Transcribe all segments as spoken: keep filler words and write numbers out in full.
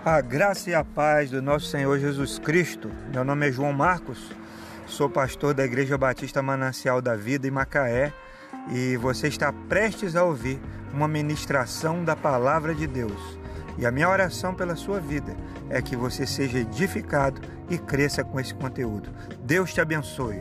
A graça e a paz do nosso Senhor Jesus Cristo. Meu nome é João Marcos, sou pastor da Igreja Batista Manancial da Vida em Macaé e você está prestes a ouvir uma ministração da Palavra de Deus. E a minha oração pela sua vida é que você seja edificado e cresça com esse conteúdo. Deus te abençoe.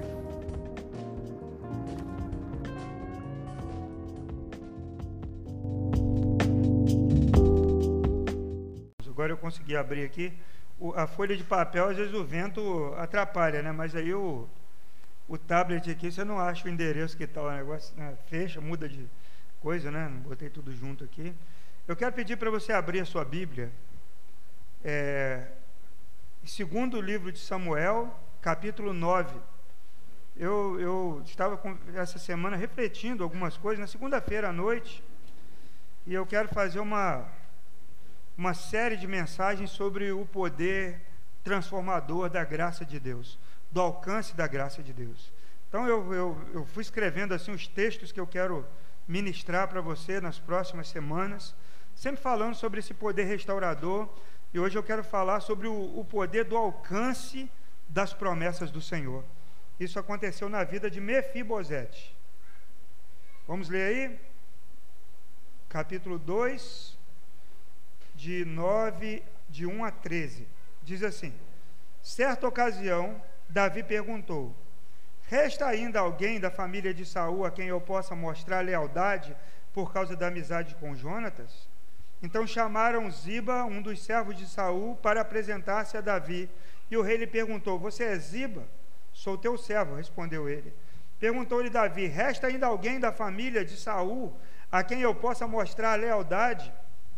Agora eu consegui abrir aqui. O, a folha de papel, às vezes o vento atrapalha, né? Mas aí o, o tablet aqui, você não acha o endereço que está o negócio, né? Fecha, muda de coisa, né? Não botei tudo junto aqui. Eu quero pedir para você abrir a sua Bíblia, é, segundo livro de Samuel, capítulo nove. Eu, eu estava com, essa semana refletindo algumas coisas, na segunda-feira à noite, e eu quero fazer uma... uma série de mensagens sobre o poder transformador da graça de Deus, do alcance da graça de Deus. Então eu, eu, eu fui escrevendo assim os textos que eu quero ministrar para você nas próximas semanas, sempre falando sobre esse poder restaurador, e hoje eu quero falar sobre o, o poder do alcance das promessas do Senhor. Isso aconteceu na vida de Mefibosete. Vamos ler aí? Capítulo dois... de nove, de um a treze, diz assim: certa ocasião, Davi perguntou: resta ainda alguém da família de Saul a quem eu possa mostrar lealdade por causa da amizade com Jonatas? Então chamaram Ziba, um dos servos de Saul, para apresentar-se a Davi, e o rei lhe perguntou: você é Ziba? Sou teu servo, respondeu ele. Perguntou-lhe Davi: resta ainda alguém da família de Saul a quem eu possa mostrar a lealdade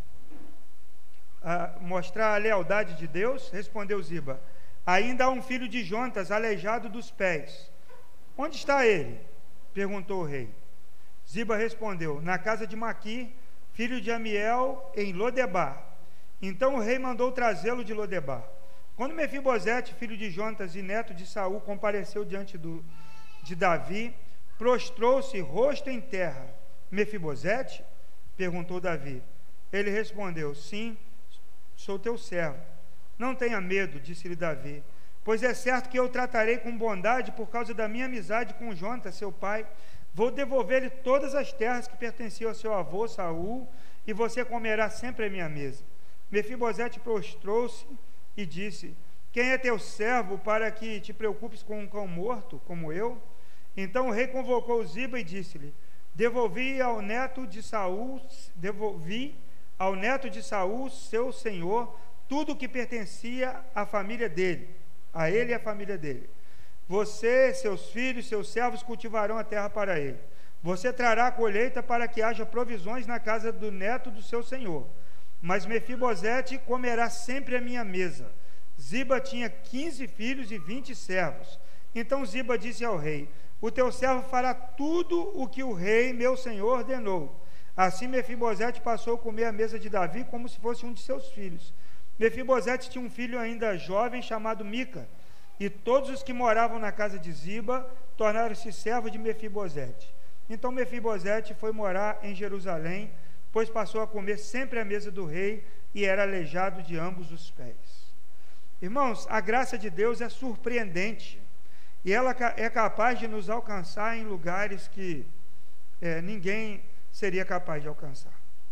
A mostrar a lealdade de Deus? Respondeu Ziba: ainda há um filho de Jonatas aleijado dos pés. Onde está ele? Perguntou o rei. Ziba respondeu: na casa de Maqui, filho de Amiel, em Lodebar. Então o rei mandou trazê-lo de Lodebar. Quando Mefibosete, filho de Jonatas e neto de Saul, compareceu diante do, de Davi, prostrou-se rosto em terra. Mefibosete? Perguntou Davi. Ele respondeu: sim, sou teu servo. Não tenha medo, disse-lhe Davi, pois é certo que eu o tratarei com bondade por causa da minha amizade com Jonatas, seu pai. Vou devolver-lhe todas as terras que pertenciam ao seu avô Saul, e você comerá sempre à minha mesa. Mefibosete prostrou-se e disse: quem é teu servo para que te preocupes com um cão morto, como eu? Então o rei convocou Ziba e disse-lhe: devolvi ao neto de Saul, devolvi ao neto de Saul, seu senhor, tudo o que pertencia à família dele, a ele e à família dele. Você, seus filhos, seus servos cultivarão a terra para ele. Você trará a colheita para que haja provisões na casa do neto do seu senhor. Mas Mefibosete comerá sempre à minha mesa. Ziba tinha quinze filhos e vinte servos. Então Ziba disse ao rei: o teu servo fará tudo o que o rei, meu senhor, ordenou. Assim Mefibosete passou a comer à mesa de Davi como se fosse um de seus filhos. Mefibosete tinha um filho ainda jovem chamado Mica, e todos os que moravam na casa de Ziba tornaram-se servos de Mefibosete. Então Mefibosete foi morar em Jerusalém, pois passou a comer sempre à mesa do rei e era aleijado de ambos os pés. Irmãos, a graça de Deus é surpreendente, e ela é capaz de nos alcançar em lugares que é, ninguém seria capaz de alcançar.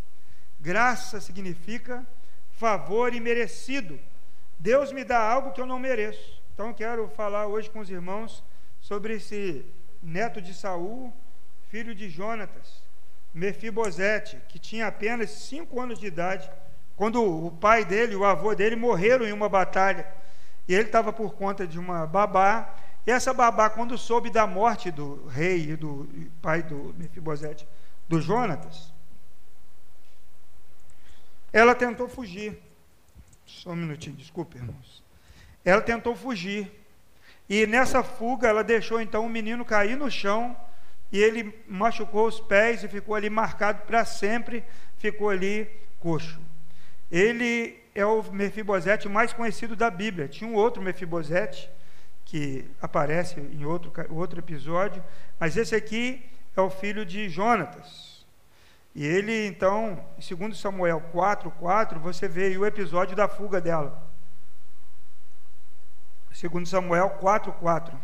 Graça significa favor imerecido. Deus me dá algo que eu não mereço. Então eu quero falar hoje com os irmãos sobre esse neto de Saul, filho de Jonatas, Mefibosete, que tinha apenas cinco anos de idade, quando o pai dele, o avô dele, morreram em uma batalha, e ele estava por conta de uma babá, e essa babá, quando soube da morte do rei e do pai do Mefibosete, do Jonatas, ela tentou fugir. Só um minutinho, desculpe, irmãos. Ela tentou fugir, e nessa fuga ela deixou então o menino cair no chão, e ele machucou os pés e ficou ali marcado para sempre, ficou ali coxo. Ele é o Mefibosete mais conhecido da Bíblia. Tinha um outro Mefibosete que aparece em outro, outro episódio, mas esse aqui é o filho de Jonatas. E ele, então, em segundo Samuel quatro, quatro, você vê aí o episódio da fuga dela. segundo Samuel quatro, quatro.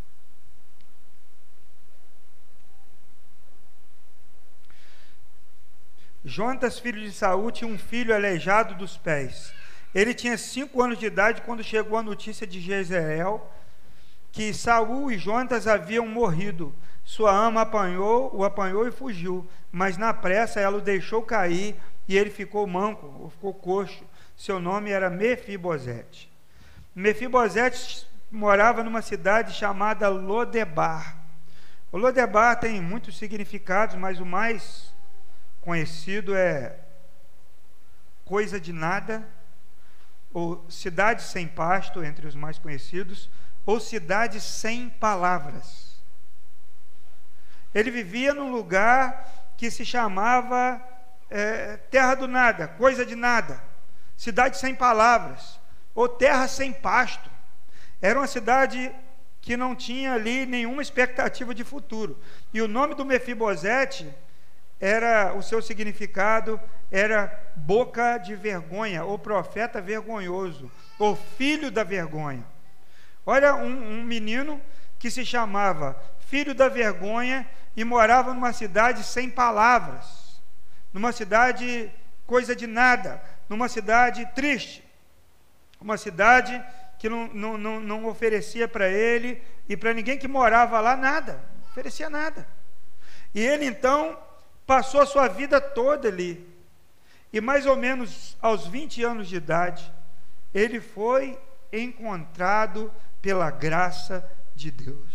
Jonatas, filho de Saul, tinha um filho aleijado dos pés. Ele tinha cinco anos de idade quando chegou a notícia de Jezreel que Saul e Jonatas haviam morrido. Sua ama apanhou, o apanhou e fugiu, mas na pressa ela o deixou cair e ele ficou manco, ou ficou coxo. Seu nome era Mefibosete. Mefibosete morava numa cidade chamada Lodebar. O Lodebar tem muitos significados, mas o mais conhecido é coisa de nada, ou cidade sem pasto, entre os mais conhecidos, ou cidade sem palavras. Ele vivia num lugar que se chamava é, terra do nada, coisa de nada, cidade sem palavras, ou terra sem pasto. Era uma cidade que não tinha ali nenhuma expectativa de futuro. E o nome do Mefibosete era, o seu significado era boca de vergonha, ou profeta vergonhoso, ou filho da vergonha. Olha, um, um menino que se chamava filho da vergonha e morava numa cidade sem palavras, numa cidade coisa de nada, numa cidade triste, uma cidade que não, não, não, não oferecia para ele e para ninguém que morava lá nada, não oferecia nada. E ele então passou a sua vida toda ali, e mais ou menos aos vinte anos de idade, ele foi encontrado pela graça de Deus.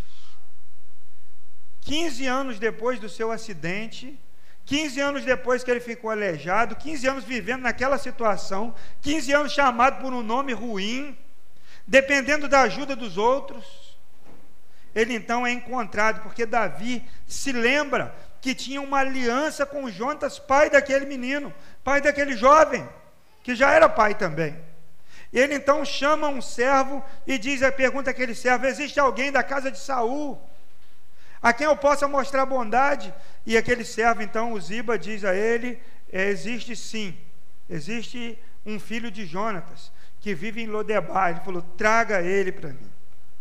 quinze anos depois do seu acidente, quinze anos depois que ele ficou aleijado, quinze anos vivendo naquela situação, quinze anos chamado por um nome ruim, dependendo da ajuda dos outros, ele então é encontrado, porque Davi se lembra que tinha uma aliança com Jonatas, pai daquele menino, pai daquele jovem, que já era pai também. Ele então chama um servo e diz, pergunta àquele servo: existe alguém da casa de Saul a quem eu possa mostrar bondade? E aquele servo então, o Ziba, diz a ele: é, existe sim, existe um filho de Jonatas que vive em Lodebar. Ele falou: traga ele para mim.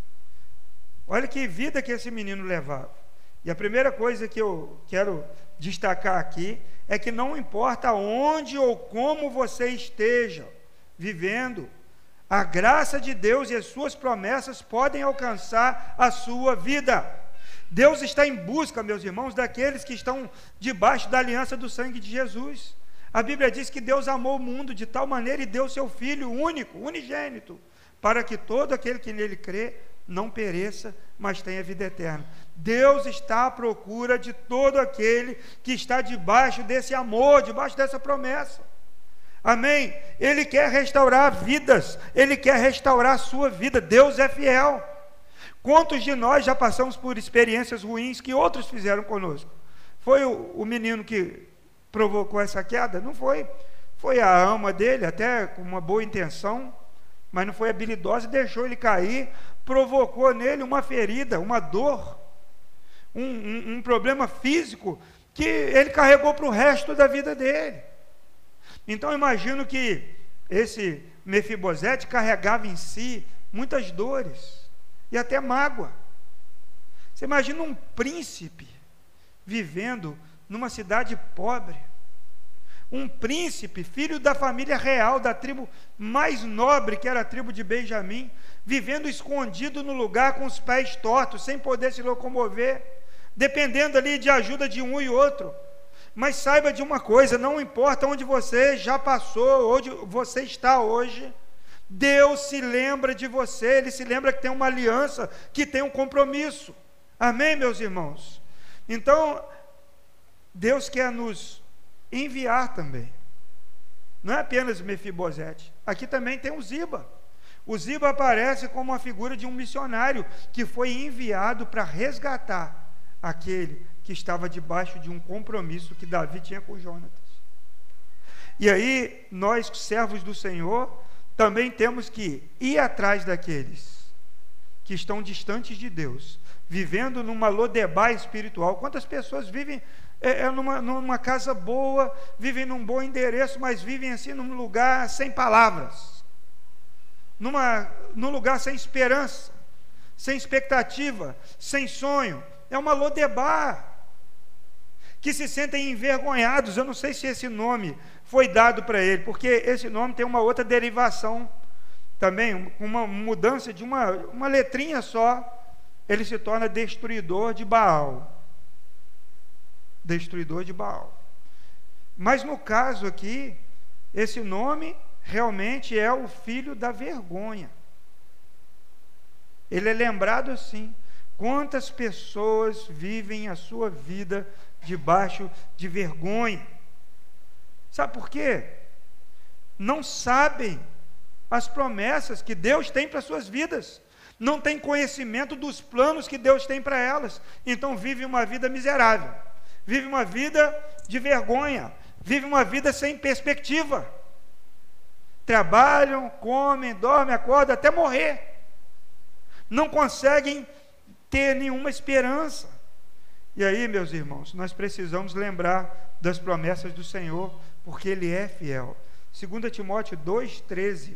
Olha que vida que esse menino levava. E a primeira coisa que eu quero destacar aqui é que não importa onde ou como você esteja vivendo, a graça de Deus e as suas promessas podem alcançar a sua vida. Deus está em busca, meus irmãos, daqueles que estão debaixo da aliança do sangue de Jesus. A Bíblia diz que Deus amou o mundo de tal maneira e deu seu Filho único, unigênito, para que todo aquele que nele crê não pereça, mas tenha vida eterna. Deus está à procura de todo aquele que está debaixo desse amor, debaixo dessa promessa. Amém? Ele quer restaurar vidas, Ele quer restaurar a sua vida. Deus é fiel. Quantos de nós já passamos por experiências ruins que outros fizeram conosco? Foi o, o menino que provocou essa queda? Não foi. Foi a ama dele, até com uma boa intenção, mas não foi habilidosa e deixou ele cair, provocou nele uma ferida, uma dor, um, um, um problema físico que ele carregou para o resto da vida dele. Então, imagino que esse Mefibosete carregava em si muitas dores e até mágoa. Você imagina um príncipe vivendo numa cidade pobre, um príncipe, filho da família real, da tribo mais nobre, que era a tribo de Benjamim, vivendo escondido no lugar com os pés tortos, sem poder se locomover, dependendo ali de ajuda de um e outro. Mas saiba de uma coisa: não importa onde você já passou, onde você está hoje, Deus se lembra de você, Ele se lembra que tem uma aliança, que tem um compromisso. Amém, meus irmãos? Então, Deus quer nos enviar também. Não é apenas Mefibosete, aqui também tem o Ziba. O Ziba aparece como uma figura de um missionário que foi enviado para resgatar aquele que estava debaixo de um compromisso que Davi tinha com Jonatas. E aí, nós, servos do Senhor, também temos que ir atrás daqueles que estão distantes de Deus, vivendo numa Lodebar espiritual. Quantas pessoas vivem é, é numa, numa casa boa, vivem num bom endereço, mas vivem assim num lugar sem palavras, numa, num lugar sem esperança, sem expectativa, sem sonho. É uma Lodebar, que se sentem envergonhados. Eu não sei se esse nome foi dado para ele, porque esse nome tem uma outra derivação também, uma mudança de uma, uma letrinha só, ele se torna destruidor de Baal. Destruidor de Baal. Mas no caso aqui, esse nome realmente é o filho da vergonha. Ele é lembrado assim. Quantas pessoas vivem a sua vida debaixo de vergonha? Sabe por quê? Não sabem as promessas que Deus tem para suas vidas, não tem conhecimento dos planos que Deus tem para elas, então vive uma vida miserável, vive uma vida de vergonha, vive uma vida sem perspectiva, trabalham, comem, dormem, acordam até morrer, não conseguem ter nenhuma esperança. E aí, meus irmãos, nós precisamos lembrar das promessas do Senhor, porque Ele é fiel. Segunda Timóteo dois, treze.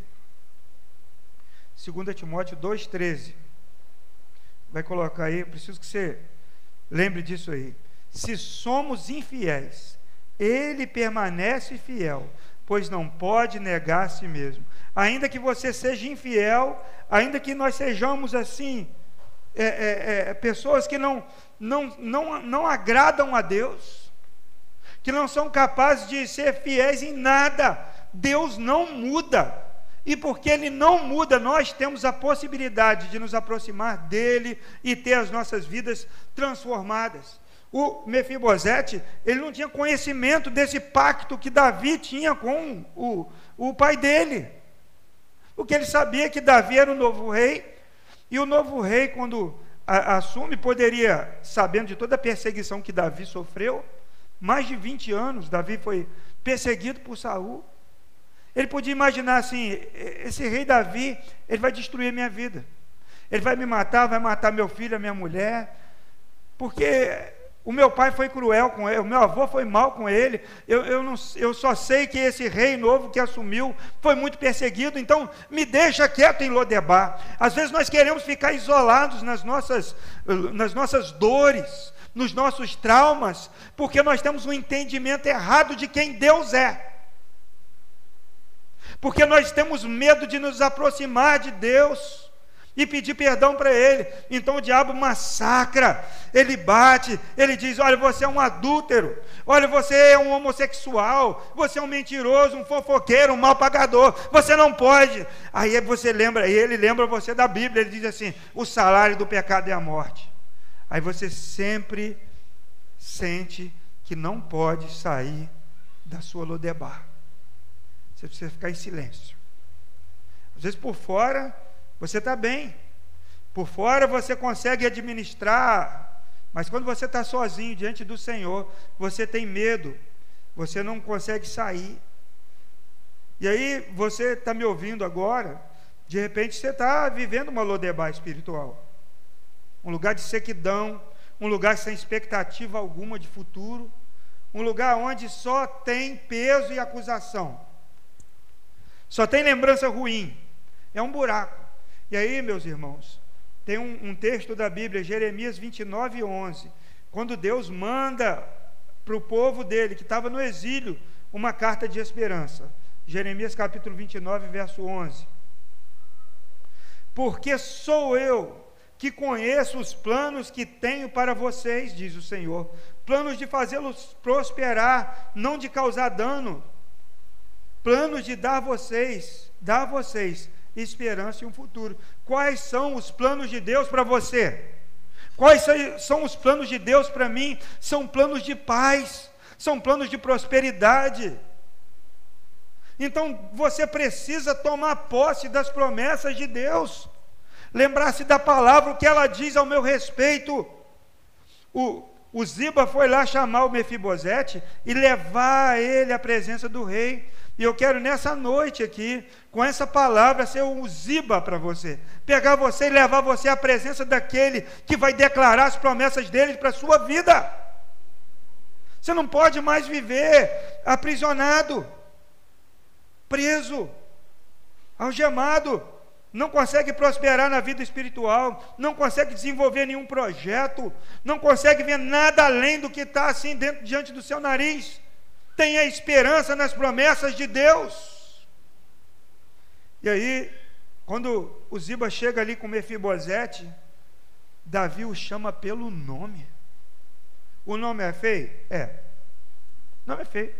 Segunda Timóteo dois, treze. Vai colocar aí, eu preciso que você lembre disso aí. Se somos infiéis, Ele permanece fiel, pois não pode negar a si mesmo. Ainda que você seja infiel, ainda que nós sejamos assim, é, é, é, pessoas que não, não, não, não agradam a Deus, que não são capazes de ser fiéis em nada, Deus não muda. E porque Ele não muda, nós temos a possibilidade de nos aproximar dEle e ter as nossas vidas transformadas. O Mefibosete, ele não tinha conhecimento desse pacto que Davi tinha com o, o pai dele. O que ele sabia é que Davi era o novo rei, e o novo rei, quando a, assume, poderia, sabendo de toda a perseguição que Davi sofreu, mais de vinte anos, Davi foi perseguido por Saul. Ele podia imaginar assim: esse rei Davi, ele vai destruir a minha vida, ele vai me matar, vai matar meu filho, a minha mulher, porque o meu pai foi cruel com ele, o meu avô foi mal com ele, eu, eu, não, eu só sei que esse rei novo que assumiu foi muito perseguido, então me deixa quieto em Lodebar. Às vezes nós queremos ficar isolados nas nossas, nas nossas dores, nos nossos traumas, porque nós temos um entendimento errado de quem Deus é, porque nós temos medo de nos aproximar de Deus e pedir perdão para Ele. Então o diabo massacra, ele bate, ele diz: olha, você é um adúltero, olha, você é um homossexual, você é um mentiroso, um fofoqueiro, um mal pagador, você não pode. Aí você lembra, e ele lembra você da Bíblia, ele diz assim: o salário do pecado é a morte. Aí você sempre sente que não pode sair da sua Lodebar, você precisa ficar em silêncio. Às vezes por fora você está bem, por fora você consegue administrar, mas quando você está sozinho diante do Senhor, você tem medo, você não consegue sair. E aí você está me ouvindo agora, de repente você está vivendo uma Lodebar espiritual, um lugar de sequidão, um lugar sem expectativa alguma de futuro, um lugar onde só tem peso e acusação, só tem lembrança ruim, é um buraco. E aí, meus irmãos, tem um, um texto da Bíblia, Jeremias vinte e nove, onze, quando Deus manda para o povo dele, que estava no exílio, uma carta de esperança. Jeremias capítulo vinte e nove, verso onze. Porque sou eu que conheço os planos que tenho para vocês, diz o Senhor, planos de fazê-los prosperar, não de causar dano, planos de dar a vocês, dar a vocês esperança e um futuro. Quais são os planos de Deus para você? Quais são os planos de Deus para mim? São planos de paz, são planos de prosperidade. Então você precisa tomar posse das promessas de Deus, lembrar-se da palavra, o que ela diz ao meu respeito. O, o Ziba foi lá chamar o Mefibosete e levar ele à presença do rei. E eu quero nessa noite aqui, com essa palavra, ser um Ziba para você, pegar você e levar você à presença daquele que vai declarar as promessas dele para a sua vida. Você não pode mais viver aprisionado, preso, algemado, não consegue prosperar na vida espiritual, não consegue desenvolver nenhum projeto, não consegue ver nada além do que está assim dentro, diante do seu nariz. Tenha esperança nas promessas de Deus. E aí, quando o Ziba chega ali com Mefibosete, Davi o chama pelo nome. O nome é feio? É. O nome é feio.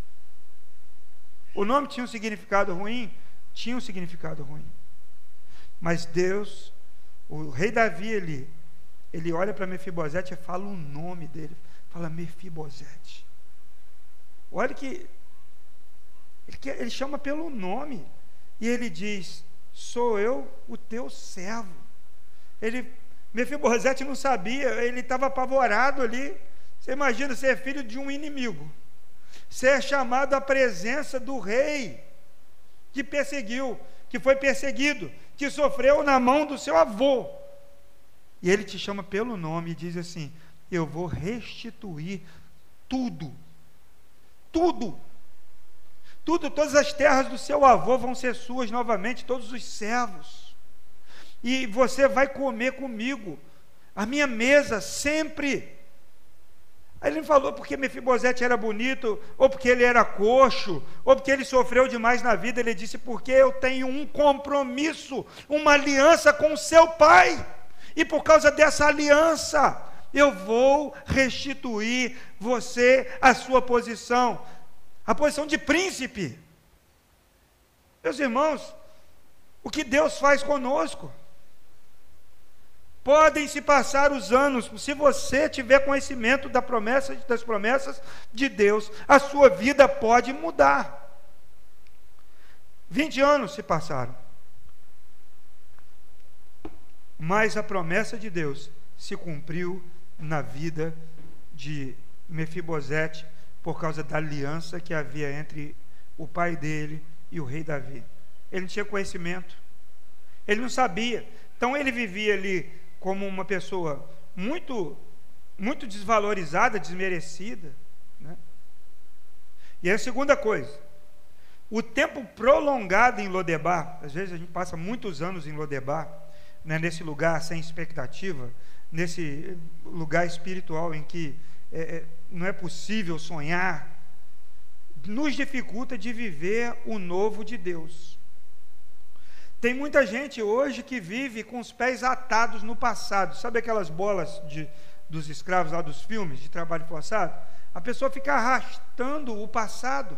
O nome tinha um significado ruim? Tinha um significado ruim. Mas Deus, o rei Davi, ele, ele olha para Mefibosete e fala o nome dele. Fala Mefibosete. Olha que ele, ele chama pelo nome. E ele diz: sou eu o teu servo. Ele, Mefibosete não sabia, ele estava apavorado ali. Você imagina ser filho de um inimigo, ser chamado à presença do rei que perseguiu, que foi perseguido, que sofreu na mão do seu avô, e ele te chama pelo nome e diz assim: eu vou restituir tudo, tudo, tudo, todas as terras do seu avô vão ser suas novamente, todos os servos, e você vai comer comigo, a minha mesa sempre. Aí ele não falou porque Mefibosete era bonito, ou porque ele era coxo, ou porque ele sofreu demais na vida. Ele disse: porque eu tenho um compromisso, uma aliança com o seu pai, e por causa dessa aliança, eu vou restituir você a sua posição, a posição de príncipe. Meus irmãos, o que Deus faz conosco? Podem se passar os anos, se você tiver conhecimento da promessa, das promessas de Deus, a sua vida pode mudar. vinte anos se passaram, mas a promessa de Deus se cumpriu na vida de Mefibosete, por causa da aliança que havia entre o pai dele e o rei Davi. Ele não tinha conhecimento, ele não sabia, então ele vivia ali como uma pessoa muito, muito desvalorizada, desmerecida, né? E a segunda coisa, o tempo prolongado em Lodebar. Às vezes a gente passa muitos anos em Lodebar, né, nesse lugar sem expectativa, nesse lugar espiritual em que é, não é possível sonhar, nos dificulta de viver o novo de Deus. Tem muita gente hoje que vive com os pés atados no passado. Sabe aquelas bolas de, dos escravos lá dos filmes de trabalho forçado? A pessoa fica arrastando o passado.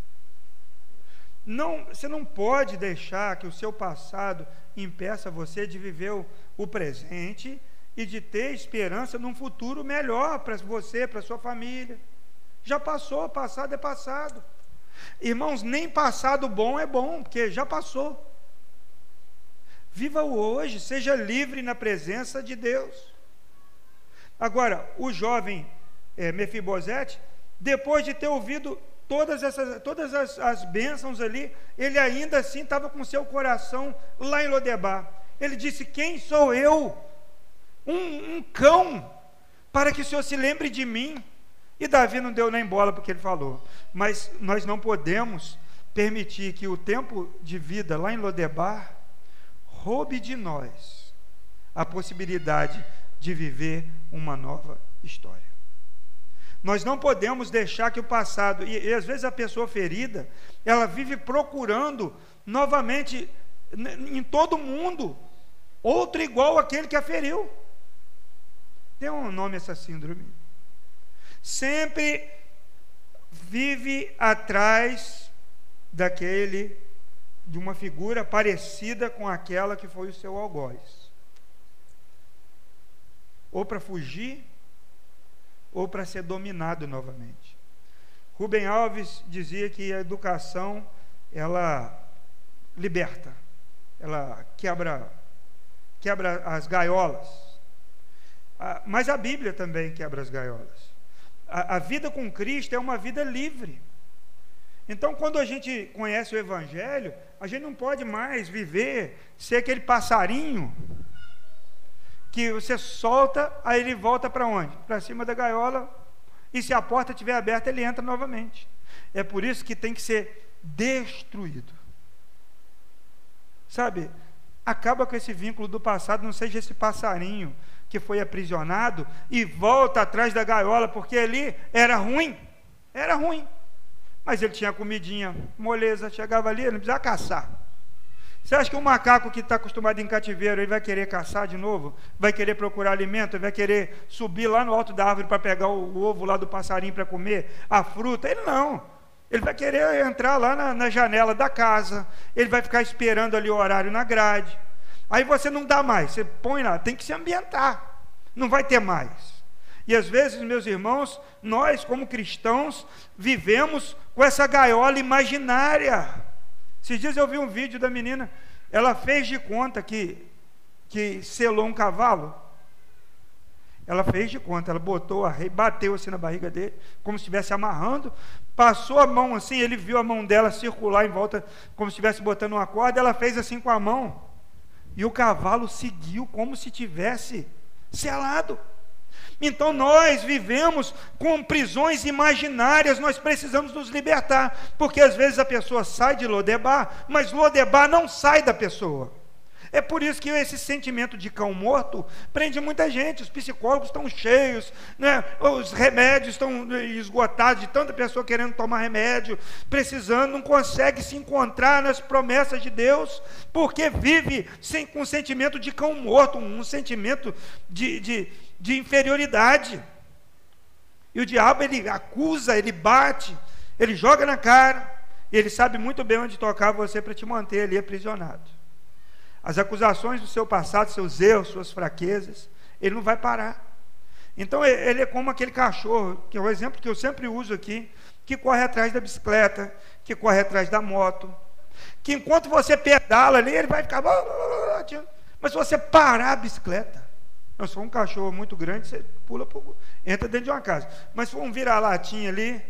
Não, você não pode deixar que o seu passado impeça você de viver o, o presente e de ter esperança num futuro melhor para você, para sua família. Já passou, passado é passado. Irmãos, nem passado bom é bom, porque já passou. Viva o hoje, seja livre na presença de Deus. Agora, o jovem é, Mefibosete, depois de ter ouvido todas, essas, todas as, as bênçãos ali, ele ainda assim estava com seu coração lá em Lodebar. Ele disse: quem sou eu? Um, um cão, para que o Senhor se lembre de mim. E Davi não deu nem bola porque ele falou. Mas nós não podemos permitir que o tempo de vida lá em Lodebar roube de nós a possibilidade de viver uma nova história. Nós não podemos deixar que o passado, e, e às vezes a pessoa ferida, ela vive procurando novamente em todo mundo outro igual àquele que a feriu. Tem um nome essa síndrome. Sempre vive atrás daquele, de uma figura parecida com aquela que foi o seu algoz, ou para fugir, ou para ser dominado novamente. Rubem Alves dizia que a educação, ela liberta, ela quebra, quebra as gaiolas, mas a Bíblia também quebra as gaiolas. A, a vida com Cristo é uma vida livre. Então, quando a gente conhece o Evangelho, a gente não pode mais viver, ser aquele passarinho que você solta, aí ele volta para onde? Para cima da gaiola, E se a porta estiver aberta, ele entra novamente. É por isso que tem que ser destruído. Sabe, acaba com esse vínculo do passado, não seja esse passarinho que foi aprisionado e volta atrás da gaiola, porque ali era ruim, era ruim. Mas ele tinha comidinha, moleza, chegava ali, ele não precisava caçar. Você acha que um macaco que está acostumado em cativeiro, ele vai querer caçar de novo? Vai querer procurar alimento? Ele vai querer subir lá no alto da árvore para pegar o, o ovo lá do passarinho para comer? A fruta? Ele não. Ele vai querer entrar lá na, na janela da casa, ele vai ficar esperando ali o horário na grade. Aí você não dá mais, você põe lá, tem que se ambientar, não vai ter mais. E às vezes, meus irmãos, nós como cristãos vivemos com essa gaiola imaginária. Esses dias eu vi um vídeo da menina, ela fez de conta que, que selou um cavalo. Ela fez de conta, ela botou a rei, bateu assim na barriga dele, como se estivesse amarrando, passou a mão assim, ele viu a mão dela circular em volta, como se estivesse botando uma corda, ela fez assim com a mão, e o cavalo seguiu como se tivesse selado. Então nós vivemos com prisões imaginárias, nós precisamos nos libertar, porque às vezes a pessoa sai de Lodebar, mas Lodebar não sai da pessoa. É por isso que esse sentimento de cão morto prende muita gente. Os psicólogos estão cheios, né? Os remédios estão esgotados, de tanta pessoa querendo tomar remédio, precisando, não consegue se encontrar nas promessas de Deus, porque vive sem, com um sentimento de cão morto, um sentimento de, de, de inferioridade. E o diabo, ele acusa, ele bate, ele joga na cara, e ele sabe muito bem onde tocar você para te manter ali aprisionado. As acusações do seu passado, seus erros, suas fraquezas, ele não vai parar. Então ele é como aquele cachorro, que é o exemplo que eu sempre uso aqui, que corre atrás da bicicleta, que corre atrás da moto, que enquanto você pedala ali, ele vai ficar, mas se você parar a bicicleta, não, se for um cachorro muito grande, você pula, entra dentro de uma casa, mas se for um vira-latinha ali,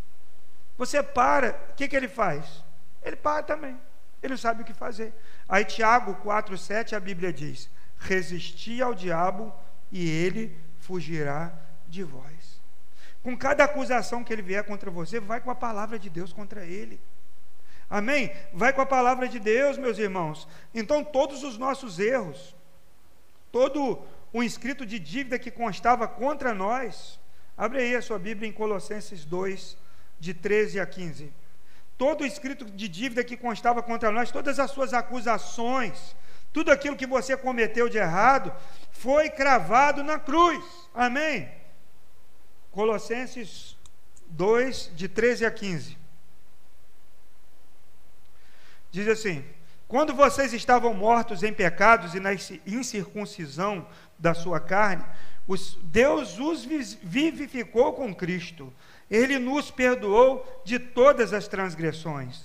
você para, o que, que ele faz? Ele para também, ele não sabe o que fazer. Aí Tiago quatro, sete, a Bíblia diz: resisti ao diabo e ele fugirá de vós. Com cada acusação que ele vier contra você, vai com a palavra de Deus contra ele. Amém? Vai com a palavra de Deus, meus irmãos. Então todos os nossos erros, todo o escrito de dívida que constava contra nós, abre aí a sua Bíblia em Colossenses dois, de treze a quinze. Todo o escrito de dívida que constava contra nós, todas as suas acusações, tudo aquilo que você cometeu de errado, foi cravado na cruz. Amém? Colossenses dois, de treze a quinze. Diz assim: quando vocês estavam mortos em pecados e na incircuncisão da sua carne, os, Deus os vivificou com Cristo. Ele nos perdoou de todas as transgressões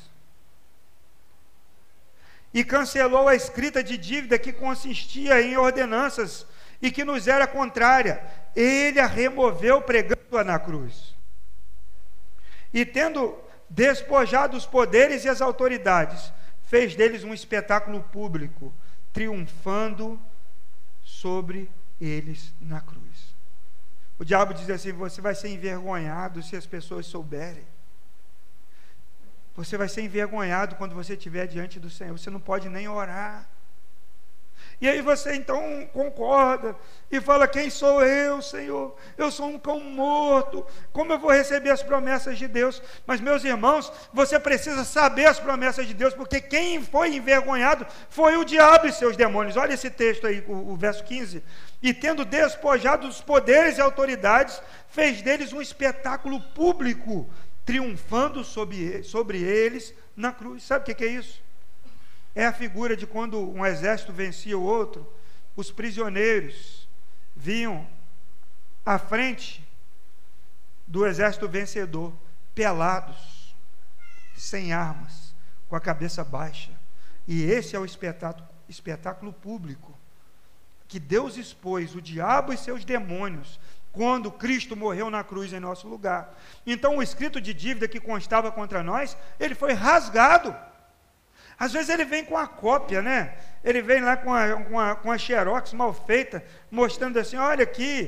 e cancelou a escrita de dívida que consistia em ordenanças e que nos era contrária. Ele a removeu pregando-a na cruz. E tendo despojado os poderes e as autoridades, fez deles um espetáculo público, triunfando sobre eles na cruz. O diabo diz assim: você vai ser envergonhado se as pessoas souberem. Você vai ser envergonhado quando você estiver diante do Senhor. Você não pode nem orar. E aí você então concorda e fala: quem sou eu, Senhor? Eu sou um cão morto. Como eu vou receber as promessas de Deus? Mas, meus irmãos, você precisa saber as promessas de Deus, porque quem foi envergonhado foi o diabo e seus demônios. Olha esse texto aí, o, o verso quinze. E tendo despojado os poderes e autoridades, fez deles um espetáculo público, triunfando sobre, sobre eles na cruz. Sabe o que, que é isso? É a figura de quando um exército vencia o outro, os prisioneiros vinham à frente do exército vencedor, pelados, sem armas, com a cabeça baixa. E esse é o espetáculo, espetáculo público que Deus expôs o diabo e seus demônios quando Cristo morreu na cruz em nosso lugar. Então o escrito de dívida que constava contra nós, ele foi rasgado. Às vezes ele vem com a cópia, né? Ele vem lá com a, com a, com a xerox mal feita, mostrando assim: olha aqui,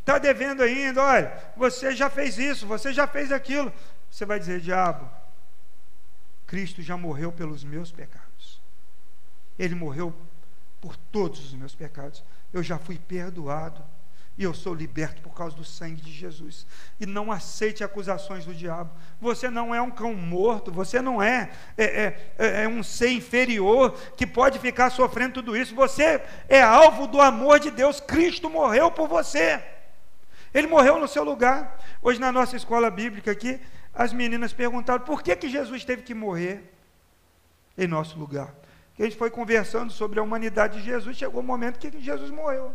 está devendo ainda, olha, você já fez isso, você já fez aquilo. Você vai dizer: diabo, Cristo já morreu pelos meus pecados, Ele morreu por todos os meus pecados, eu já fui perdoado, e eu sou liberto por causa do sangue de Jesus. E não aceite acusações do diabo. Você não é um cão morto, você não é, é, é, é um ser inferior que pode ficar sofrendo tudo isso. Você é alvo do amor de Deus. Cristo morreu por você, Ele morreu no seu lugar. Hoje na nossa escola bíblica aqui, as meninas perguntaram: por que que Jesus teve que morrer em nosso lugar? Que a gente foi conversando sobre a humanidade de Jesus, chegou o momento que Jesus morreu.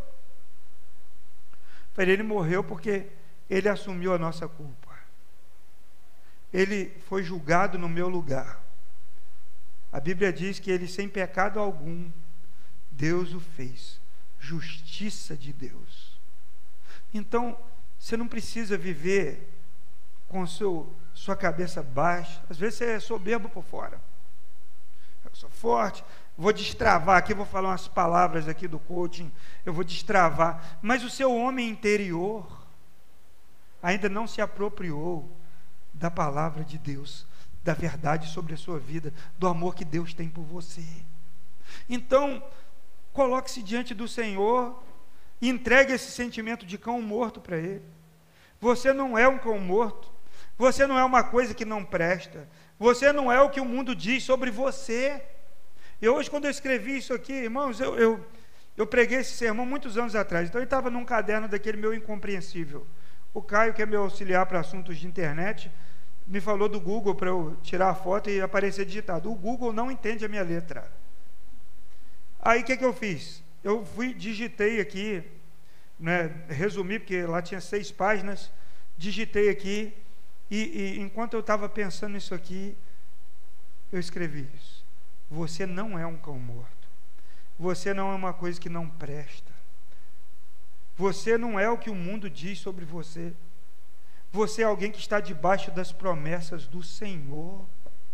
Ele morreu porque Ele assumiu a nossa culpa, Ele foi julgado no meu lugar. A Bíblia diz que Ele, sem pecado algum, Deus o fez, justiça de Deus. Então, você não precisa viver com seu, sua cabeça baixa. Às vezes você é soberbo por fora. Eu sou forte, vou destravar aqui, vou falar umas palavras aqui do coaching, eu vou destravar, mas o seu homem interior ainda não se apropriou da palavra de Deus, da verdade sobre a sua vida, do amor que Deus tem por você. Então, coloque-se diante do Senhor e entregue esse sentimento de cão morto para Ele. Você não é um cão morto, você não é uma coisa que não presta, você não é o que o mundo diz sobre você. E hoje, quando eu escrevi isso aqui, irmãos, eu, eu, eu preguei esse sermão muitos anos atrás, então ele estava num caderno daquele meu incompreensível. O Caio, que é meu auxiliar para assuntos de internet, me falou do Google para eu tirar a foto e aparecer digitado. O Google não entende a minha letra. Aí o que, que eu fiz? Eu fui, digitei aqui, né, resumi, porque lá tinha seis páginas, digitei aqui, e, e enquanto eu estava pensando nisso aqui, eu escrevi isso. Você não é um cão morto, você não é uma coisa que não presta, você não é o que o mundo diz sobre você, você é alguém que está debaixo das promessas do Senhor.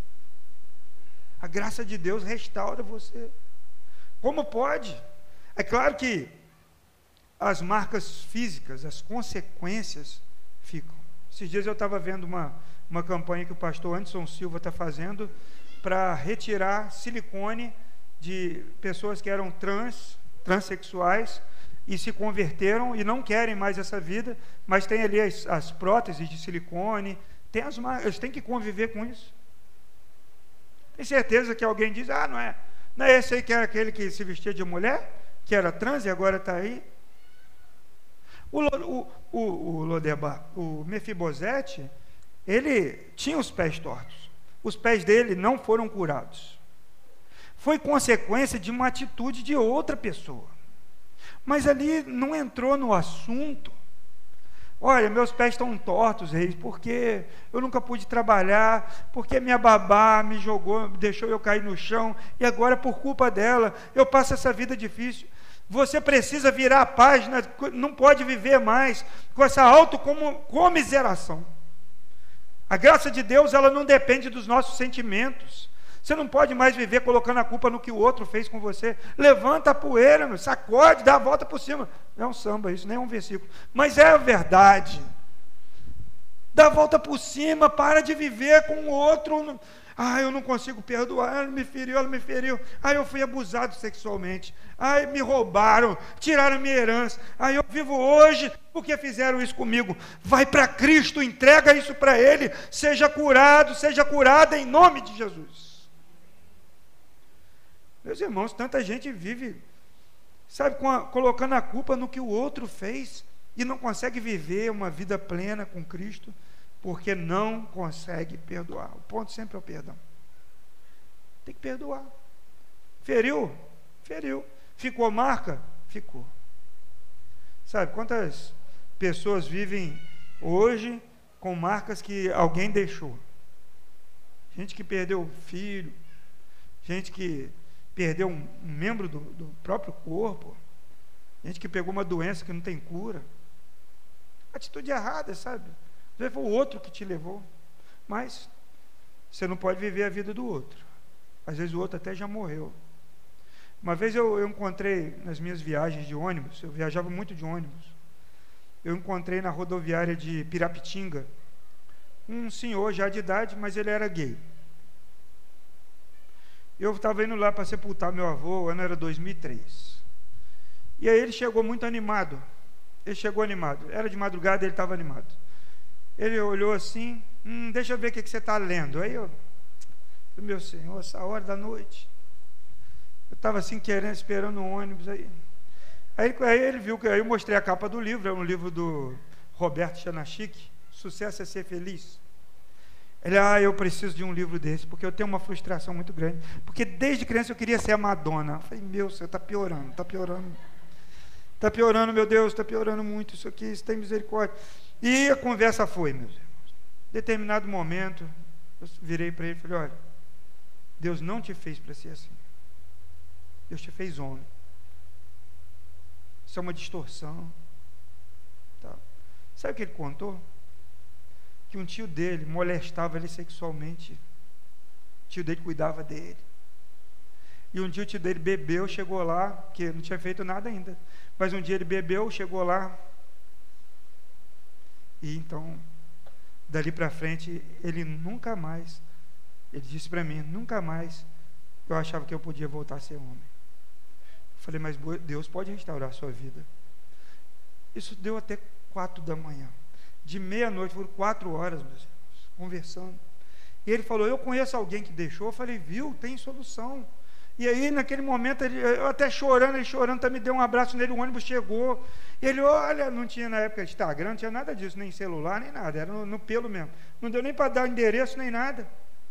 A graça de Deus restaura você. Como pode? É claro que as marcas físicas, as consequências ficam. Esses dias eu estava vendo uma, uma campanha que o pastor Anderson Silva está fazendo para retirar silicone de pessoas que eram trans, transexuais, e se converteram e não querem mais essa vida, mas tem ali as, as próteses de silicone, tem as marcas, eles têm que conviver com isso. Tem certeza que alguém diz: ah, não é, não é esse aí que era aquele que se vestia de mulher, que era trans e agora está aí? O, o, o, o Lodebar, o Mefibosete, ele tinha os pés tortos, os pés dele não foram curados, foi consequência de uma atitude de outra pessoa, mas ali não entrou no assunto. Olha, meus pés estão tortos, reis, porque eu nunca pude trabalhar, porque minha babá me jogou, deixou eu cair no chão, e agora por culpa dela, eu passo essa vida difícil. Você precisa virar a página, não pode viver mais com essa autocomiseração. A graça de Deus, ela não depende dos nossos sentimentos. Você não pode mais viver colocando a culpa no que o outro fez com você. Levanta a poeira, meu, sacode, dá a volta por cima. Não é um samba isso, nem é um versículo, mas é a verdade. Dá a volta por cima, para de viver com o outro. Ah, eu não consigo perdoar, ela me feriu, ela me feriu. Ah, eu fui abusado sexualmente. Ah, me roubaram, tiraram a minha herança. Ah, eu vivo hoje porque fizeram isso comigo. Vai para Cristo, entrega isso para Ele. Seja curado, seja curada em nome de Jesus. Meus irmãos, tanta gente vive, sabe, com a, colocando a culpa no que o outro fez e não consegue viver uma vida plena com Cristo, porque não consegue perdoar. O ponto sempre é o perdão. Tem que perdoar. Feriu? Feriu. Ficou marca? Ficou. Sabe, quantas pessoas vivem hoje com marcas que alguém deixou? Gente que perdeu filho, gente que perdeu um, um membro do, do próprio corpo, gente que pegou uma doença que não tem cura. Atitude errada, sabe? Às vezes foi o outro que te levou, mas você não pode viver a vida do outro. Às vezes o outro até já morreu. Uma vez eu, eu encontrei nas minhas viagens de ônibus, eu viajava muito de ônibus, eu encontrei na rodoviária de Pirapitinga um senhor já de idade, mas ele era gay. Eu estava indo lá para sepultar meu avô, o ano era dois mil e três. E aí ele chegou muito animado. Ele chegou animado. Era de madrugada, ele estava animado. Ele olhou assim, hum, deixa eu ver o que, que você está lendo. Aí eu, meu senhor, essa hora da noite. Eu estava assim, querendo, esperando um ônibus aí. Aí, aí ele viu, que aí eu mostrei a capa do livro, é um livro do Roberto Chanachique, Sucesso é Ser Feliz. Ele, ah, eu preciso de um livro desse, porque eu tenho uma frustração muito grande, porque desde criança eu queria ser a Madonna. Eu falei, meu Senhor, está piorando, está piorando, está piorando, meu Deus, está piorando muito isso aqui, isso tem misericórdia. E a conversa foi, meus irmãos. Em determinado momento, eu virei para ele e falei, olha, Deus não te fez para ser assim, Deus te fez homem. Isso é uma distorção. Tá. Sabe o que ele contou? Que um tio dele molestava ele sexualmente. O tio dele cuidava dele. E um dia o tio dele bebeu, chegou lá, que não tinha feito nada ainda, mas um dia ele bebeu, chegou lá, e então, dali para frente, ele nunca mais, ele disse para mim, nunca mais eu achava que eu podia voltar a ser homem. Eu falei, mas Deus pode restaurar a sua vida. Isso deu até quatro da manhã. De meia-noite, foram quatro horas, meus irmãos, conversando. E ele falou, eu conheço alguém que deixou. Eu falei, viu, tem solução. E aí, naquele momento, ele, eu até chorando, ele chorando, até me deu um abraço nele, o ônibus chegou. E ele, olha, não tinha na época Instagram, não tinha nada disso, nem celular, nem nada, era no, no pelo mesmo. Não deu nem para dar endereço, nem nada.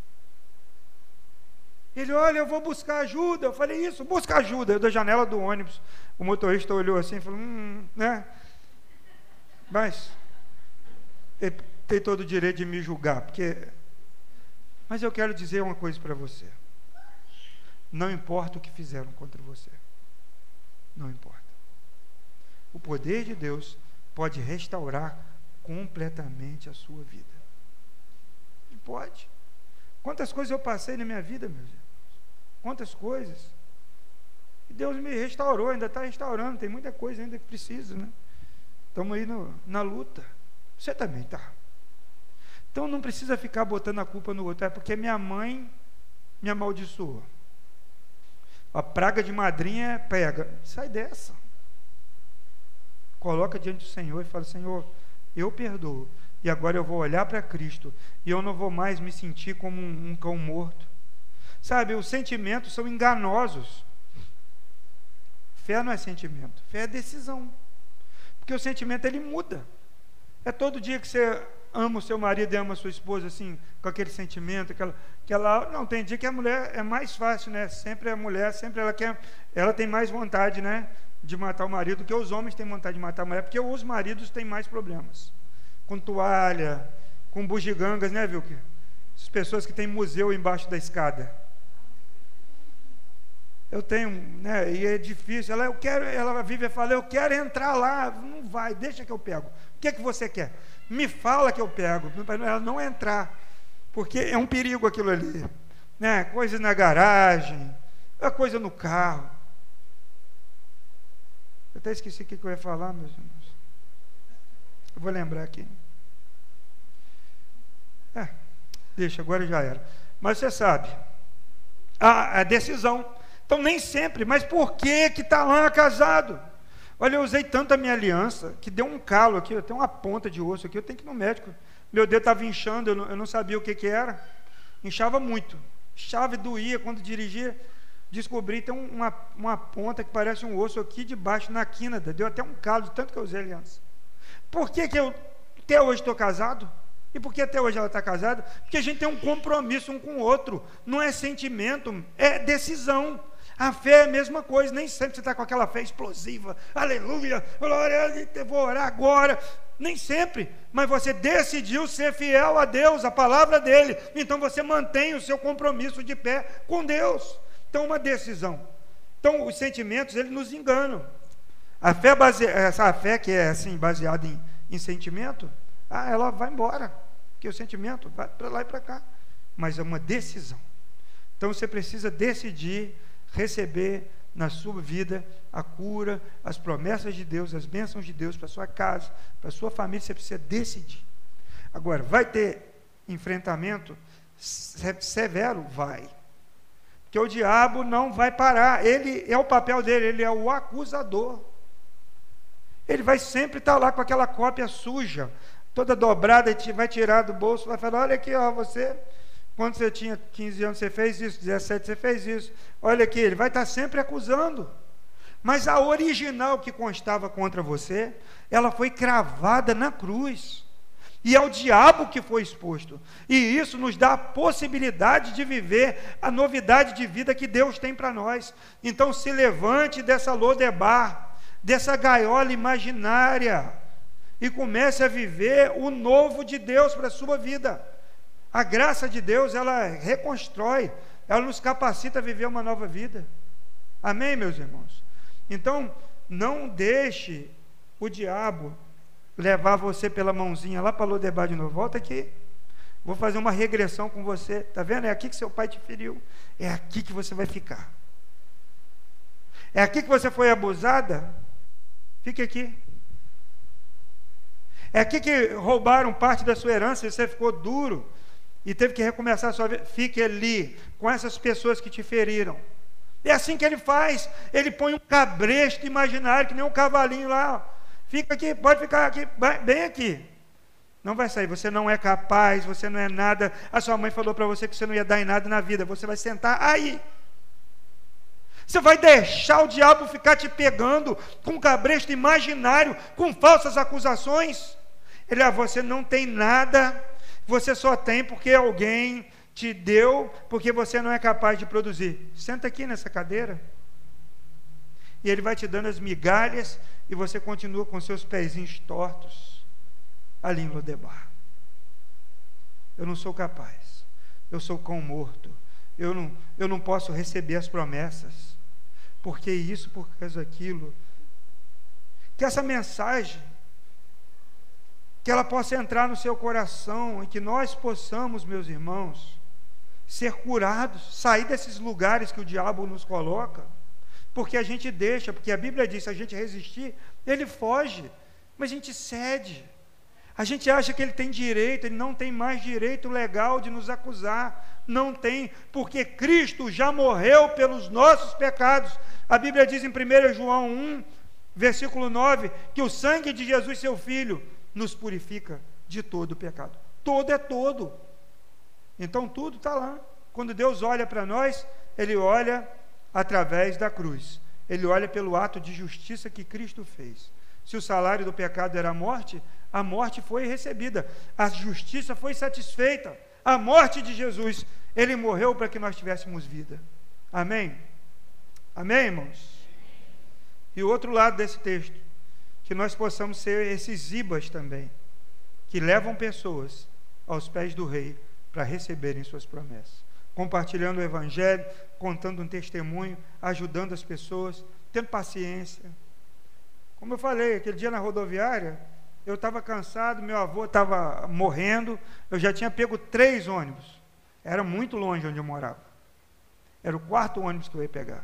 Ele, olha, eu vou buscar ajuda. Eu falei, isso, busca ajuda. Eu, da janela do ônibus, o motorista olhou assim e falou, hum, né? Mas ele tem todo o direito de me julgar, porque... Mas eu quero dizer uma coisa para você. Não importa o que fizeram contra você. Não importa. O poder de Deus pode restaurar completamente a sua vida. Ele pode. Quantas coisas eu passei na minha vida, meus irmãos. Quantas coisas. E Deus me restaurou, ainda está restaurando. Tem muita coisa ainda que precisa, né? Estamos aí no, na luta. Você também está. Então não precisa ficar botando a culpa no outro. É porque minha mãe me amaldiçoou. A praga de madrinha pega. Sai dessa. Coloca diante do Senhor e fala, Senhor, eu perdoo. E agora eu vou olhar para Cristo. E eu não vou mais me sentir como um, um cão morto. Sabe, os sentimentos são enganosos. Fé não é sentimento. Fé é decisão. Porque o sentimento, ele muda. É todo dia que você ama o seu marido e ama a sua esposa, assim, com aquele sentimento, aquela, aquela... Não, tem dia que a mulher é mais fácil, né? Sempre a mulher, sempre ela quer... Ela tem mais vontade, né? De matar o marido, do que os homens têm vontade de matar a mulher, porque os maridos têm mais problemas. Com toalha, com bugigangas, né, viu? As pessoas que têm museu embaixo da escada. Eu tenho, né, e é difícil. Ela, eu quero, ela vive e fala, eu quero entrar lá. Não vai, deixa que eu pego. O que é que você quer? Me fala que eu pego. Ela não entrar, porque é um perigo aquilo ali, né? Coisa na garagem, é coisa no carro. Eu até esqueci o que eu ia falar, meus irmãos. Eu vou lembrar aqui. É, deixa, agora já era. Mas você sabe, a, a decisão. Então nem sempre, mas por que que está lá casado? Olha, eu usei tanto a minha aliança, que deu um calo aqui, eu tenho uma ponta de osso aqui, eu tenho que ir no médico. Meu dedo estava inchando, eu não, eu não sabia o que que era. Inchava muito, inchava e doía quando dirigia. Descobri, tem uma, uma ponta que parece um osso aqui debaixo, na quina, deu até um calo, de tanto que eu usei a aliança. Por que que eu até hoje estou casado? E por que até hoje ela está casada? Porque a gente tem um compromisso um com o outro, não é sentimento, é decisão. A fé é a mesma coisa, nem sempre você está com aquela fé explosiva, aleluia, glória, vou orar agora, nem sempre, mas você decidiu ser fiel a Deus, a palavra dele, então você mantém o seu compromisso de pé com Deus. Então, uma decisão. Então, os sentimentos, eles nos enganam. A fé, base... essa fé que é assim, baseada em, em sentimento, ah, ela vai embora, porque o sentimento vai para lá e para cá, mas é uma decisão. Então, você precisa decidir receber na sua vida a cura, as promessas de Deus, as bênçãos de Deus para a sua casa, para a sua família. Você precisa decidir. Agora, vai ter enfrentamento severo? Vai. Porque o diabo não vai parar. Ele é o papel dele, ele é o acusador. Ele vai sempre estar lá com aquela cópia suja, toda dobrada, e vai tirar do bolso, vai falar: olha aqui, ó, você, quando você tinha quinze anos, você fez isso, dezessete, você fez isso. Olha aqui, ele vai estar sempre acusando. Mas a original que constava contra você, ela foi cravada na cruz. E é o diabo que foi exposto. E isso nos dá a possibilidade de viver a novidade de vida que Deus tem para nós. Então se levante dessa Lodebar, dessa gaiola imaginária, e comece a viver o novo de Deus para a sua vida. A graça de Deus, ela reconstrói, ela nos capacita a viver uma nova vida. Amém, meus irmãos? Então, não deixe o diabo levar você pela mãozinha lá para Lodebar de novo. Volta aqui, vou fazer uma regressão com você. Está vendo? É aqui que seu pai te feriu, é aqui que você vai ficar. É aqui que você foi abusada, fique aqui. É aqui que roubaram parte da sua herança e você ficou duro e teve que recomeçar a sua vida. Fique ali com essas pessoas que te feriram. É assim que ele faz. Ele põe um cabresto imaginário, que nem um cavalinho lá. Fica aqui, pode ficar aqui, bem aqui. Não vai sair, você não é capaz, você não é nada. A sua mãe falou para você que você não ia dar em nada na vida. Você vai sentar aí. Você vai deixar o diabo ficar te pegando com um cabresto imaginário, com falsas acusações? Ele, ah, você não tem nada, você só tem porque alguém te deu, porque você não é capaz de produzir. Senta aqui nessa cadeira. E ele vai te dando as migalhas, e você continua com seus pezinhos tortos, ali em Lodebar. Eu não sou capaz, eu sou cão morto, eu não, eu não posso receber as promessas, porque isso, por causa daquilo. Que essa mensagem, que ela possa entrar no seu coração, e que nós possamos, meus irmãos, ser curados, sair desses lugares que o diabo nos coloca, porque a gente deixa, porque a Bíblia diz, se a gente resistir, ele foge, mas a gente cede, a gente acha que ele tem direito, ele não tem mais direito legal de nos acusar, não tem, porque Cristo já morreu pelos nossos pecados. A Bíblia diz em primeiro João um, versículo nove, que o sangue de Jesus, seu Filho, nos purifica de todo o pecado. Todo é todo. Então tudo está lá. Quando Deus olha para nós, Ele olha através da cruz. Ele olha pelo ato de justiça que Cristo fez. Se o salário do pecado era a morte, a morte foi recebida. A justiça foi satisfeita. A morte de Jesus, Ele morreu para que nós tivéssemos vida. Amém? Amém, irmãos? E o outro lado desse texto, que nós possamos ser esses Zibas também, que levam pessoas aos pés do rei para receberem suas promessas, compartilhando o evangelho, contando um testemunho, ajudando as pessoas, tendo paciência. Como eu falei, aquele dia na rodoviária, eu estava cansado, meu avô estava morrendo, eu já tinha pego três ônibus, era muito longe onde eu morava, era o quarto ônibus que eu ia pegar,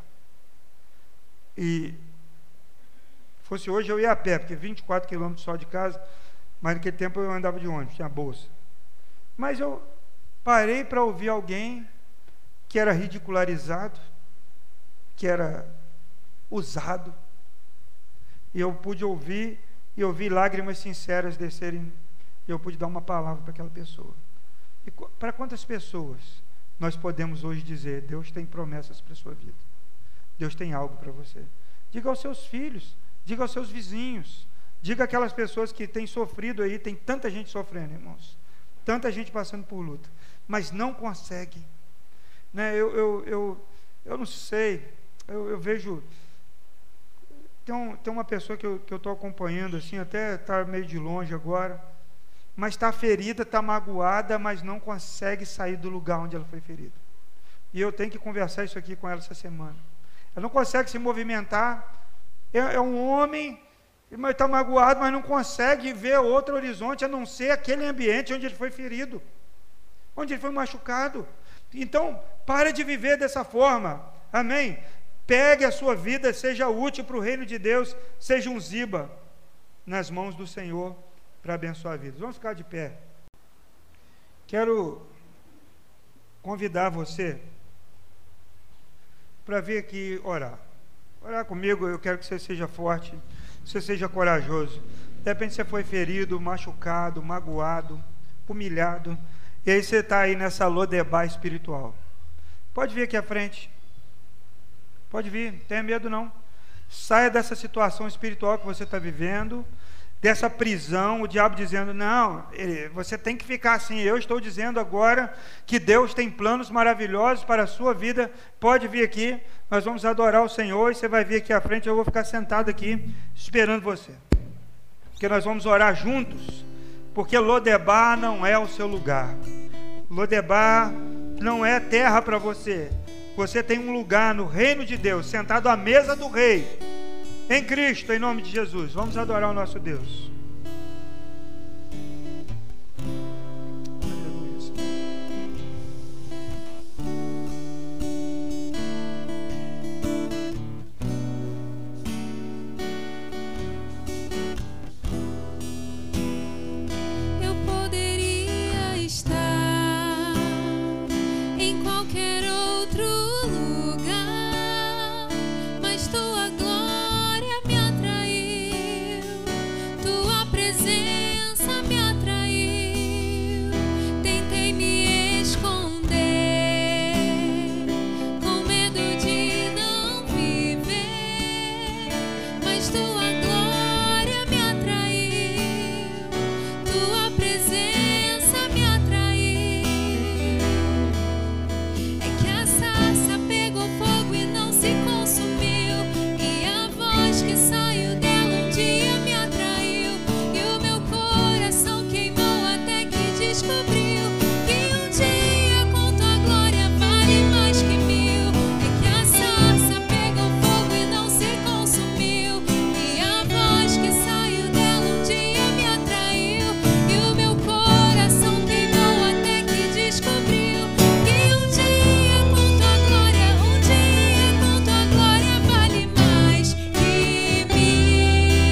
e fosse hoje eu ia a pé, porque vinte e quatro quilômetros só de casa, mas naquele tempo eu andava de ônibus, tinha bolsa. Mas eu parei para ouvir alguém que era ridicularizado, que era usado, e eu pude ouvir, e eu vi lágrimas sinceras descerem, e eu pude dar uma palavra para aquela pessoa. E para quantas pessoas nós podemos hoje dizer, Deus tem promessas para a sua vida, Deus tem algo para você? Diga aos seus filhos, diga aos seus vizinhos, diga aquelas pessoas que têm sofrido aí, tem tanta gente sofrendo, irmãos, tanta gente passando por luta, mas não conseguem, né? eu, eu, eu, eu não sei, eu, eu vejo, tem, um, tem uma pessoa que eu estou acompanhando, assim, até está meio de longe agora, mas está ferida, está magoada, mas não consegue sair do lugar onde ela foi ferida, e eu tenho que conversar isso aqui com ela essa semana. Ela não consegue se movimentar, é, é um homem, mas está magoado, mas não consegue ver outro horizonte a não ser aquele ambiente onde ele foi ferido, onde ele foi machucado. Então, para de viver dessa forma, amém? Pegue a sua vida, seja útil para o reino de Deus, seja um Ziba nas mãos do Senhor para abençoar a vida. Vamos ficar de pé. Quero convidar você para vir aqui orar. Orar comigo, eu quero que você seja forte, que você seja corajoso. De repente você foi ferido, machucado, magoado, humilhado, e aí você está aí nessa Lodebá espiritual. Pode vir aqui à frente. Pode vir, não tenha medo não. Saia dessa situação espiritual que você está vivendo, dessa prisão, o diabo dizendo, não, você tem que ficar assim. Eu estou dizendo agora que Deus tem planos maravilhosos para a sua vida. Pode vir aqui, nós vamos adorar o Senhor, e você vai vir aqui à frente, eu vou ficar sentado aqui, esperando você. Porque nós vamos orar juntos, porque Lodebá não é o seu lugar. Lodebá não é terra para você. Você tem um lugar no reino de Deus, sentado à mesa do rei, em Cristo, em nome de Jesus. Vamos adorar o nosso Deus. Eu poderia estar em qualquer outro lugar, mas tua glória me atraiu, tua presença me atraiu. Tentei me esconder, com medo de não viver, mas tua glória me atraiu, tua presença me atraiu. É que a sarça pegou fogo e não se consumiu, e a voz que saiu dela um dia me atraiu, e o meu coração queimou até que descobriu que um dia com tua glória vale mais que mil. É que a sarça pegou fogo e não se consumiu, e a voz que saiu dela um dia me atraiu, e o meu coração queimou até que descobriu que um dia com tua glória, um dia com tua glória vale mais que mil.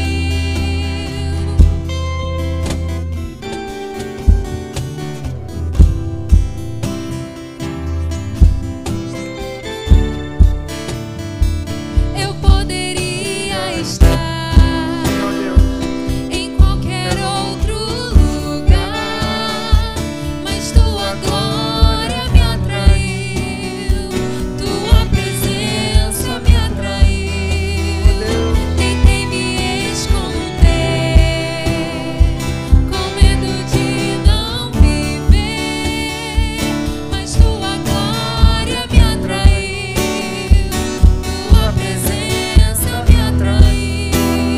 Eu poderia estar em qualquer outro lugar, mas tua glória me atraiu, tua presença me atraiu. Tentei me esconder, com medo de não viver, mas tua glória me atraiu, tua presença me atraiu.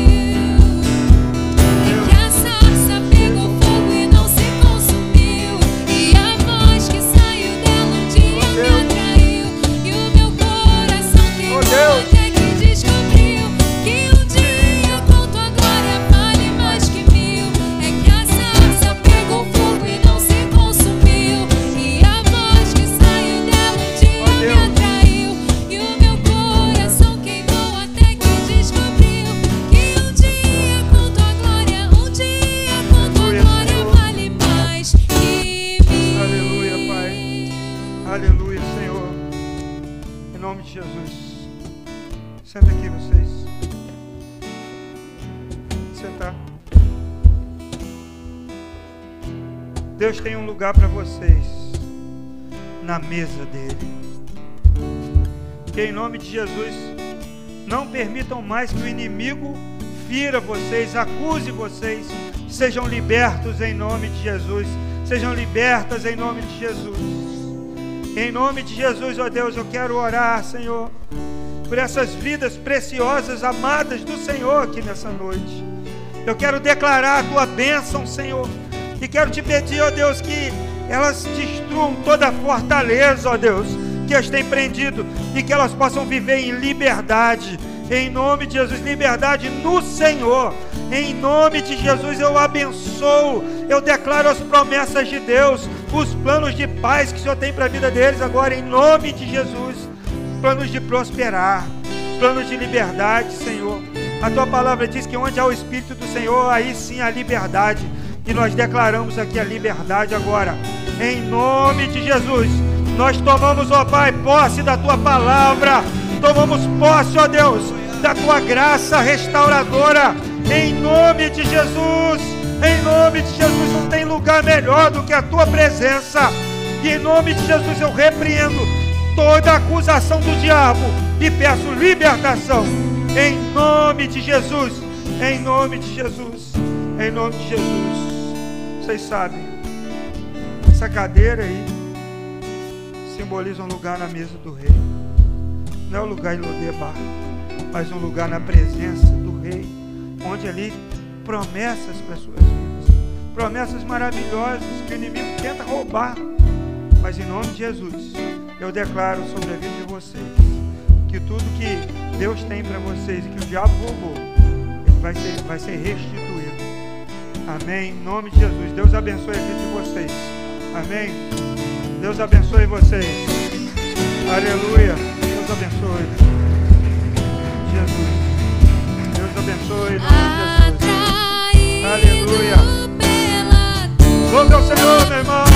É que a sarça pegou fogo e não se consumiu, e a voz que saiu dela um dia me atraiu, e o meu coração queimou até que descobriu que um dia com tua glória vale mais que mil. É que a sarça pegou fogo e não se consumiu, e a voz que saiu dela um dia me atraiu, e o meu coração queimou até que descobriu que um dia com tua glória, um dia com tua glória vale mais que mil. Aleluia, Pai. Aleluia, Senhor. Em nome de Jesus. Senta aqui, vocês. Sentar. Deus tem um lugar para vocês na mesa dele. Que em nome de Jesus não permitam mais que o inimigo fira vocês, acuse vocês. Sejam libertos em nome de Jesus. Sejam libertas em nome de Jesus. Em nome de Jesus, ó Deus, eu quero orar, Senhor, por essas vidas preciosas, amadas do Senhor aqui nessa noite. Eu quero declarar a tua bênção, Senhor, e quero te pedir, ó Deus, que elas destruam toda a fortaleza, ó Deus, que as tem prendido, e que elas possam viver em liberdade, em nome de Jesus, liberdade no Senhor. Em nome de Jesus eu abençoo, eu declaro as promessas de Deus, os planos de paz que o Senhor tem para a vida deles agora, em nome de Jesus. Planos de prosperar, planos de liberdade, Senhor. A tua palavra diz que onde há o Espírito do Senhor, aí sim há liberdade. E nós declaramos aqui a liberdade agora, em nome de Jesus. Nós tomamos, ó Pai, posse da tua palavra, tomamos posse, ó Deus, da tua graça restauradora, em nome de Jesus. Em nome de Jesus, não tem lugar melhor do que a tua presença. E em nome de Jesus eu repreendo toda acusação do diabo e peço libertação. Em nome de Jesus, em nome de Jesus, em nome de Jesus. Vocês sabem, essa cadeira aí simboliza um lugar na mesa do rei. Não é um lugar em Lodebar, mas um lugar na presença do rei, onde ali promessas para suas vidas, promessas maravilhosas que o inimigo tenta roubar, mas em nome de Jesus eu declaro sobre a vida de vocês que tudo que Deus tem para vocês e que o diabo roubou, ele vai ser, vai ser restituído. Amém, em nome de Jesus. Deus abençoe a vida de vocês. Amém. Deus abençoe vocês. Aleluia. Deus abençoe. Jesus. Deus abençoe em nome de Jesus. Aleluia. Louve ao Senhor, meu irmão.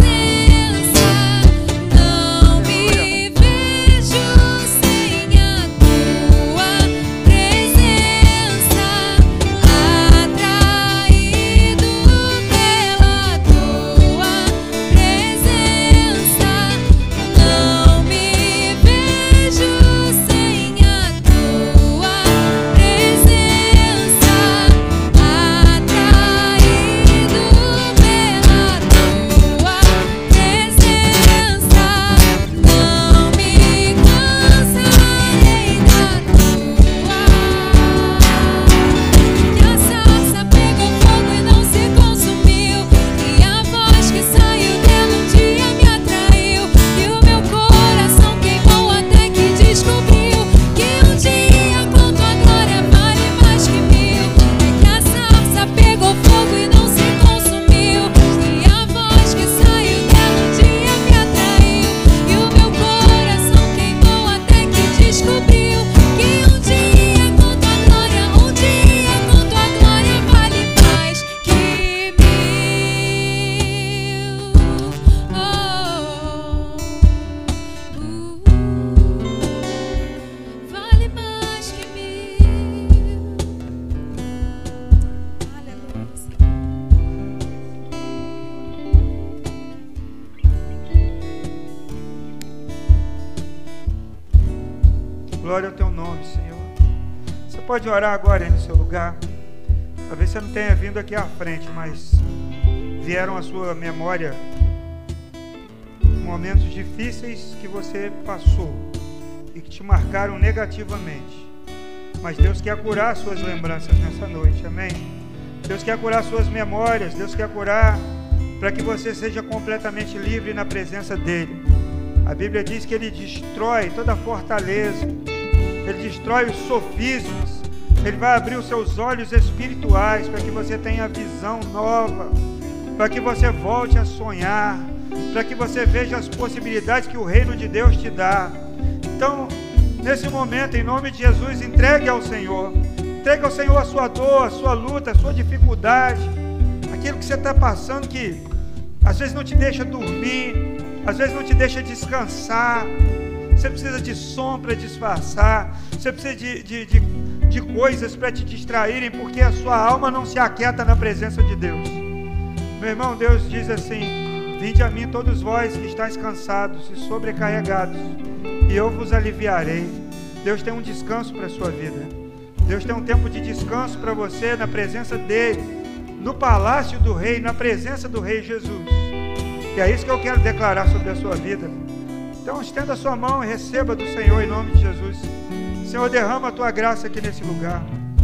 Glória ao teu nome, Senhor. Você pode orar agora aí no seu lugar. Talvez você não tenha vindo aqui à frente, mas vieram à sua memória momentos difíceis que você passou e que te marcaram negativamente. Mas Deus quer curar suas lembranças nessa noite, amém? Deus quer curar suas memórias, Deus quer curar para que você seja completamente livre na presença dEle. A Bíblia diz que Ele destrói toda fortaleza, Ele destrói os sofismas, Ele vai abrir os seus olhos espirituais para que você tenha visão nova, para que você volte a sonhar, para que você veja as possibilidades que o reino de Deus te dá. Então, nesse momento, em nome de Jesus, entregue ao Senhor, entregue ao Senhor a sua dor, a sua luta, a sua dificuldade, aquilo que você está passando que às vezes não te deixa dormir, às vezes não te deixa descansar. Você precisa de som para disfarçar, você precisa de, de, de, de coisas para te distraírem, porque a sua alma não se aquieta na presença de Deus. Meu irmão, Deus diz assim: vinde a mim todos vós que estáis cansados e sobrecarregados, e eu vos aliviarei. Deus tem um descanso para a sua vida. Deus tem um tempo de descanso para você na presença dEle, no palácio do Rei, na presença do Rei Jesus. E é isso que eu quero declarar sobre a sua vida. Então estenda a sua mão e receba do Senhor em nome de Jesus. Senhor, derrama a tua graça aqui nesse lugar.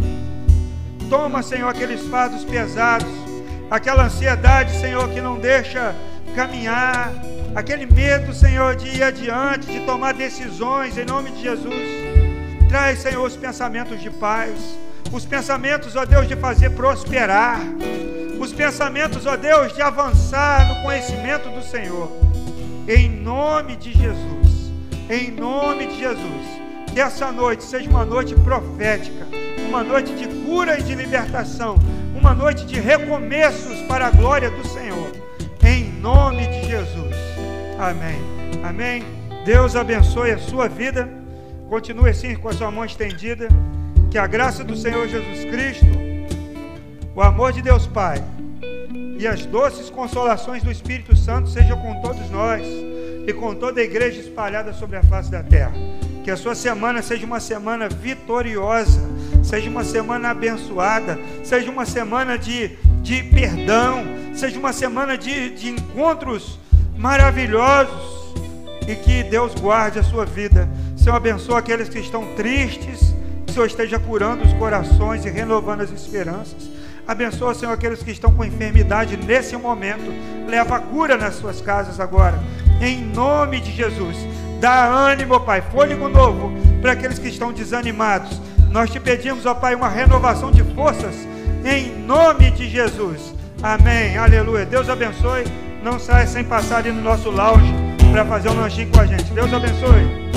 Toma, Senhor, aqueles fardos pesados, aquela ansiedade, Senhor, que não deixa caminhar, aquele medo, Senhor, de ir adiante, de tomar decisões, em nome de Jesus. Traz, Senhor, os pensamentos de paz, os pensamentos, ó Deus, de fazer prosperar, os pensamentos, ó Deus, de avançar no conhecimento do Senhor. Em nome de Jesus, em nome de Jesus, que essa noite seja uma noite profética, uma noite de cura e de libertação, uma noite de recomeços para a glória do Senhor, em nome de Jesus. Amém. Amém. Deus abençoe a sua vida. Continue assim com a sua mão estendida. Que a graça do Senhor Jesus Cristo, o amor de Deus Pai e as doces consolações do Espírito Santo sejam com todos nós e com toda a igreja espalhada sobre a face da terra. Que a sua semana seja uma semana vitoriosa, seja uma semana abençoada, seja uma semana de, de perdão, seja uma semana de, de encontros maravilhosos, e que Deus guarde a sua vida. Senhor, abençoa aqueles que estão tristes, que o Senhor esteja curando os corações e renovando as esperanças. Abençoa, Senhor, aqueles que estão com enfermidade nesse momento. Leva a cura nas suas casas agora, em nome de Jesus. Dá ânimo, Pai, fôlego novo para aqueles que estão desanimados. Nós te pedimos, ó Pai, uma renovação de forças, em nome de Jesus. Amém, aleluia. Deus abençoe. Não saia sem passar ali no nosso lounge para fazer um lanchinho com a gente. Deus abençoe.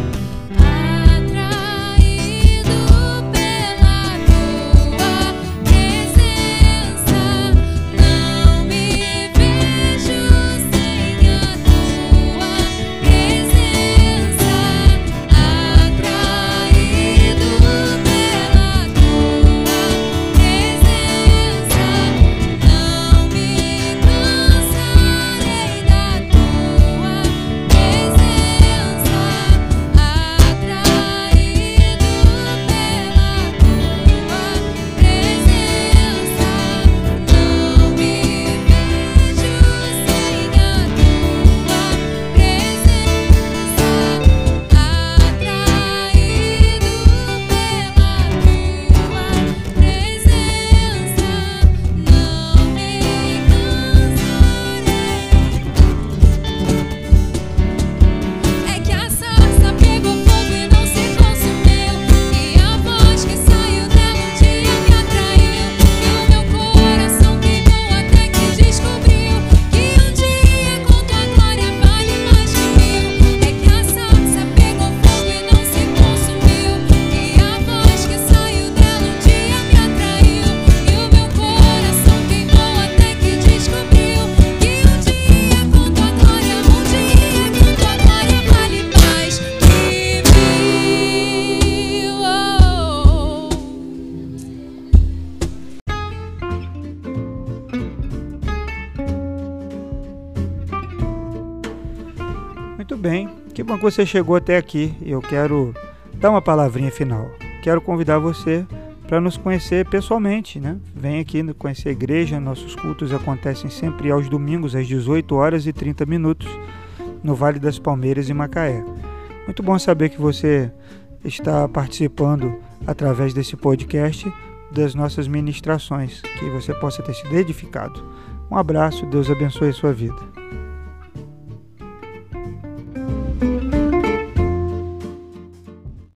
Muito bem, que bom que você chegou até aqui. Eu quero dar uma palavrinha final. Quero convidar você para nos conhecer pessoalmente, né? Vem aqui conhecer a igreja. Nossos cultos acontecem sempre aos domingos às dezoito horas e trinta minutos no Vale das Palmeiras, em Macaé. Muito bom saber que você está participando através desse podcast das nossas ministrações, que você possa ter sido edificado. Um abraço, Deus abençoe a sua vida.